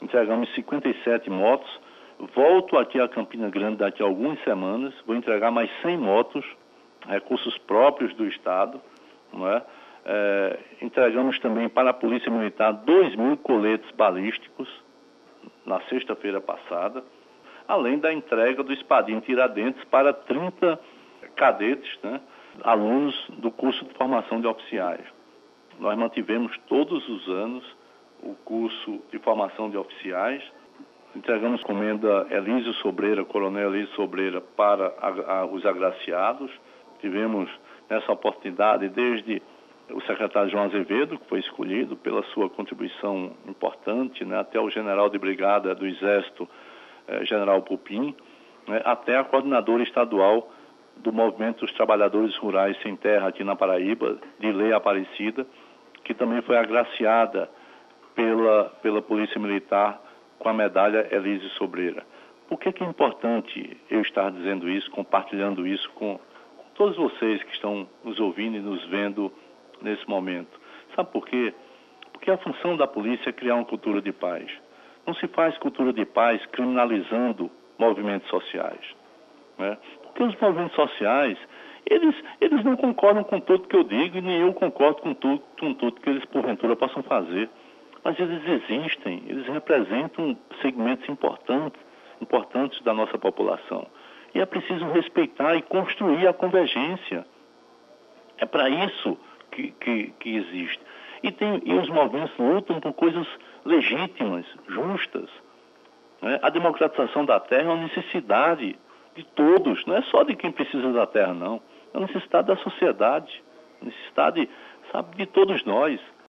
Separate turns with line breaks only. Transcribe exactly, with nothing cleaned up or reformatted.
entregamos cinquenta e sete motos. Volto aqui a Campina Grande daqui a algumas semanas, vou entregar mais cem motos, recursos próprios do Estado, não é? É, entregamos também para a Polícia Militar dois mil coletes balísticos na sexta-feira passada, além da entrega do Espadim Tiradentes para trinta cadetes, né, alunos do curso de formação de oficiais. Nós mantivemos todos os anos o curso de formação de oficiais, entregamos comenda Elísio Sobreira, Coronel Elísio Sobreira, para a, a, os agraciados. Tivemos nessa oportunidade desde o secretário João Azevedo, que foi escolhido pela sua contribuição importante, né, até o general de brigada do Exército, eh, general Pupim, né, até a coordenadora estadual do Movimento dos Trabalhadores Rurais Sem Terra aqui na Paraíba, de Lei Aparecida, que também foi agraciada pela, pela Polícia Militar com a medalha Elísio Sobreira. Por que que é importante eu estar dizendo isso, compartilhando isso com, com todos vocês que estão nos ouvindo e nos vendo nesse momento? Sabe por quê? Porque a função da polícia é criar uma cultura de paz. Não se faz cultura de paz criminalizando movimentos sociais, né? Porque os movimentos sociais, eles, eles não concordam com tudo que eu digo e nem eu concordo com tudo, com tudo que eles porventura possam fazer. Mas eles existem, eles representam segmentos importantes, importantes da nossa população. E é preciso respeitar e construir a convergência. É para isso que, que, que existe. E, tem, e os movimentos lutam por coisas legítimas, justas, né? A democratização da terra é uma necessidade de todos, não é só de quem precisa da terra, não. É uma necessidade da sociedade, necessidade, sabe, de todos nós.